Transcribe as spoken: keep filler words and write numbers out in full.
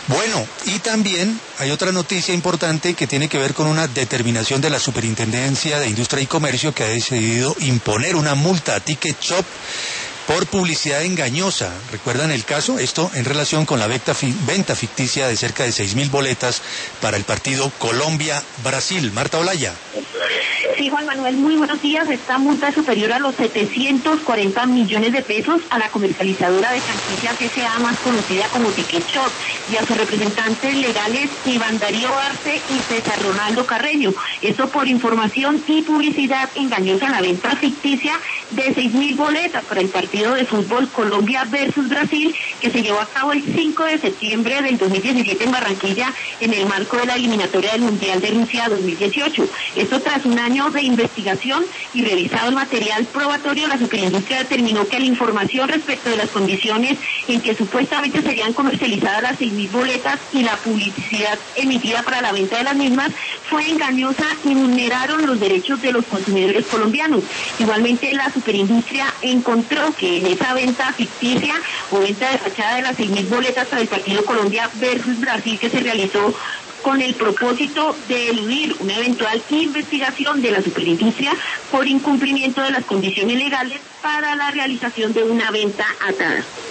Bueno, y también hay otra noticia importante que tiene que ver con una determinación de la Superintendencia de Industria y Comercio, que ha decidido imponer una multa a Ticket Shop por publicidad engañosa. ¿Recuerdan el caso? Esto en relación con la venta, venta ficticia de cerca de seis mil boletas para el partido Colombia-Brasil. Marta Olaya. Sí, Juan Manuel, muy buenos días. Esta multa es superior a los setecientos cuarenta millones de pesos a la comercializadora de franquicias S A más conocida como Ticket Shop y a sus representantes legales Iván Darío Arce y César Ronaldo Carreño. Esto por información y publicidad engañosa en la venta ficticia de seis mil boletas para el partido de fútbol Colombia versus Brasil, que se llevó a cabo el cinco de septiembre del dos mil diecisiete en Barranquilla en el marco de la eliminatoria del Mundial de Rusia dos mil dieciocho. Esto tras un año de investigación y revisado el material probatorio, la Superindustria determinó que la información respecto de las condiciones en que supuestamente serían comercializadas las seis mil boletas y la publicidad emitida para la venta de las mismas fue engañosa y vulneraron los derechos de los consumidores colombianos. Igualmente, la Superindustria encontró que en esa venta ficticia o venta de fachada de las seis mil boletas para el partido Colombia versus Brasil que se realizó con el propósito de eludir una eventual investigación de la Superindustria por incumplimiento de las condiciones legales para la realización de una venta atada.